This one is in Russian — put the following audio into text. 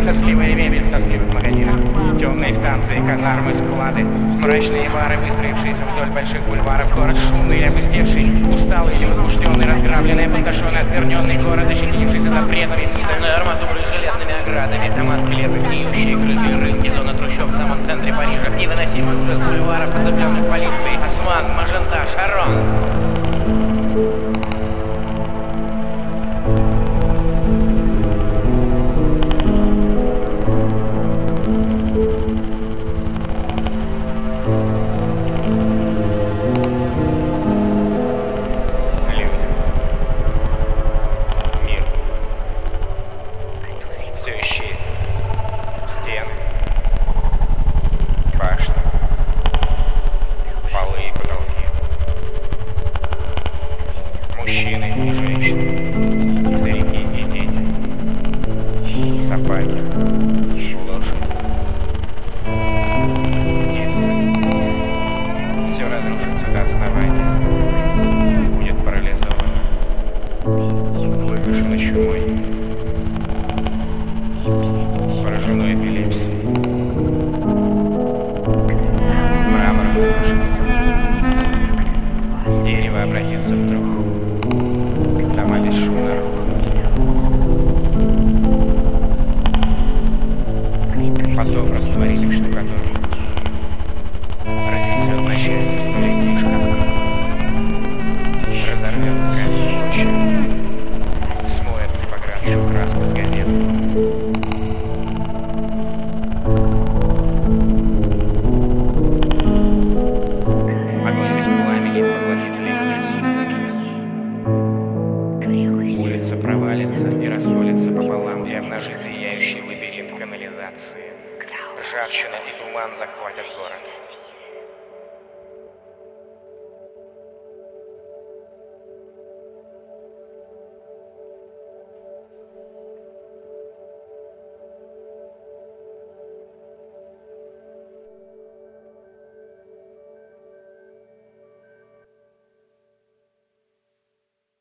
Тоскливая мебель в тоскливых магазинах, темные станции, казармы, склады, мрачные бары, выстроившиеся вдоль больших бульваров, город шумный и опустевший, усталый или возбужденный, разграбленный, опустошенный, оскверненный город, ощетинившийся запретами, стальной арматурой с железными оградами, дома, склепы, гниющие крытые рынки, зона трущоб в самом центре Парижа, невыносимый ужас бульваров, отопленных полицией, Осман, Мажента, Шарон. Все исчезнет. Стены, башни, полы и потолки. Мужчины и женщины, старики и дети, собаки и лошади. Птицы. Все разрушится до основания. Будет парализовано, выкашено чумой, поражено эпилепсией. Мрамор высушится. Дерево обратится в труху. Дома бесшумно рухнут. Потом растворили в штукатурке. Разнесет на счастье столетний шкаф. Разорвет ткань ночи. Смоет типографскую краску с газет. Огонь без пламени поглотит лес жизни. Улица провалится и расколется пополам, и обнажит зияющий лабиринт канализации. Ржавчина и туман захватят город.